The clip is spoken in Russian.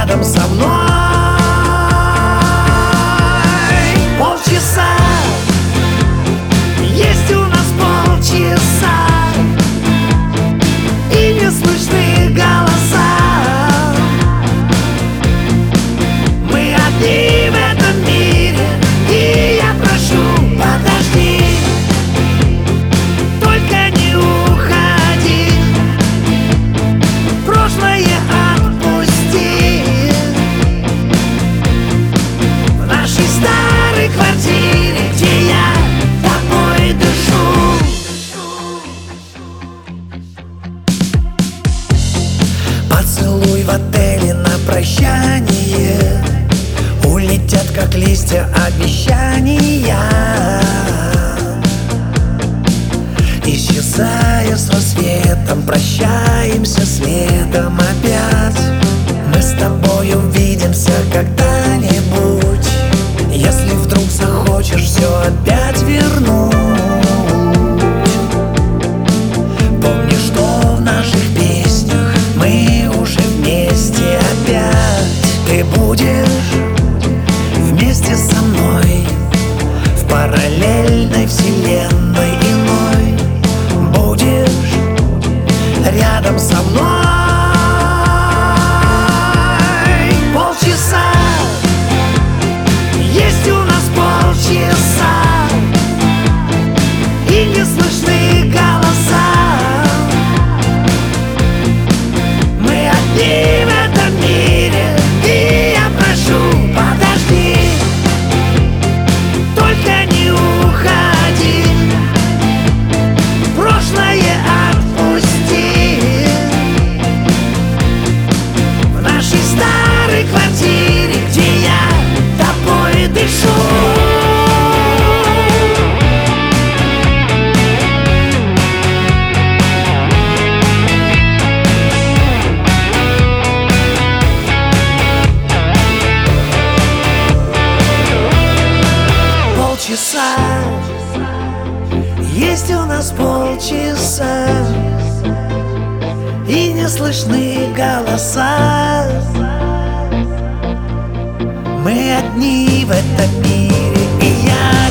рядом со мной. Полчаса, есть у нас полчаса, и не слышны голоса. Мы одни в этом мире, и я прошу, подожди, только не уходи, прошлое отпусти. В нашей старой квартире, где я тобой дышу. Поцелуй в отеле на прощание, улетят как листья обещания, исчезая с рассветом, прощаемся светом опять. Мы с тобой увидимся когда-нибудь, если вдруг захочешь все опять вернуть. Помни, что в наших песнях мы уже вместе опять. Ты будешь вместе со мной в параллельной вселенной иной. Будешь рядом со мной. Полчаса, есть у нас полчаса, и не слышны голоса. Мы одни в этом мире, и я прошу, подожди, только не уходи, прошлое отпусти. В нашей старой квартире, где я тобой дышу. Полчаса, есть у нас полчаса, и не слышны голоса. Мы одни в этом мире, и я